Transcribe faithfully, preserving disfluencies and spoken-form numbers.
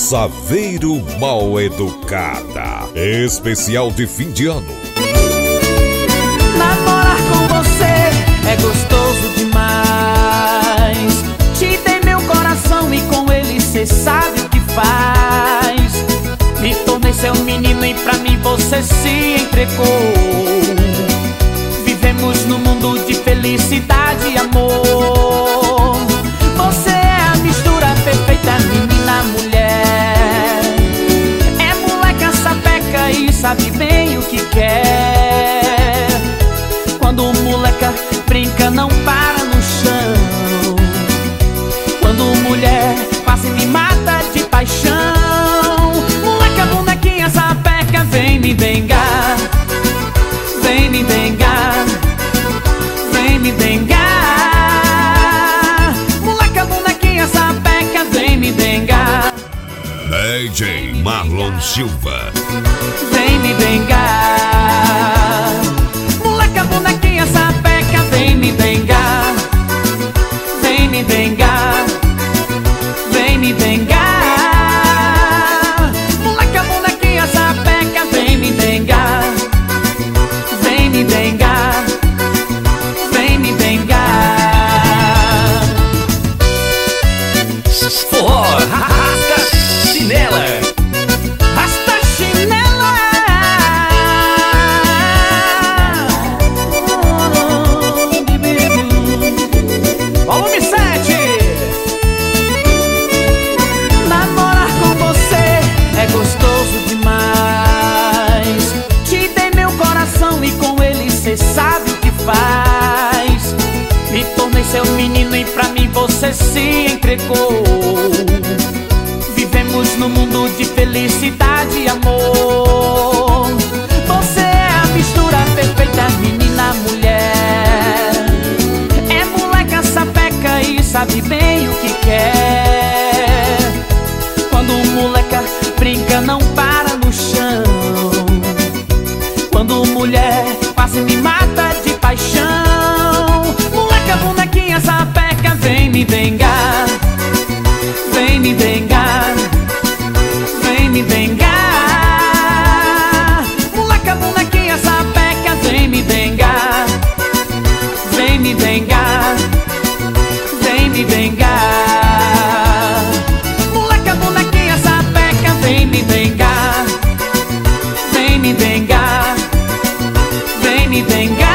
Saveiro Mal Educada, especial de fim de ano. Namorar com você é gostoso demais. Te dei meu coração e com ele cê sabe o que faz. Me tornei seu menino e pra mim você se entregou. Vivemos num mundo de felicidade e amor. Você é a mistura perfeita, menina, mulher. É moleca, sapeca e sabe bem o que quer. Quando moleca brinca não para no chão. Quando mulher quase me mata de paixão. Moleca, bonequinha, sapeca, vem me bengar. Vem me bengar. Vem me bengar. Moleca, bonequinha, sapeca, vem me bengar. D J Marlon Silva. Vem me bengar. Moleca, bonequinha, sapeca, vem me bengar. Vem me bengar. Vem me bengar. Moleca, bonequinha, sapeca, vem me bengar. Vem me bengar. Vem me bengar. Forró, rasga chinela. Rasta chinela. Volume sete. Namorar com você é gostoso demais. Te dei meu coração e com ele cê sabe o que faz. Me tornei seu menino e pra mim você se entregou. Vivemos num mundo de felicidade e amor. Você é a mistura perfeita, menina, mulher. É moleca, sapeca e sabe bem o que quer. Quando moleca brinca não para no chão. Quando mulher quase me mata de paixão. Moleca, bonequinha, sapeca, vem me bengar. Vem me bengar. Vem me bengar. Moleca, bonequinha, sapeca, vem me bengar. Vem me bengar. Vem me bengar. Moleca, bonequinha, sapeca, vem me bengar. Vem me bengar. Vem me bengar.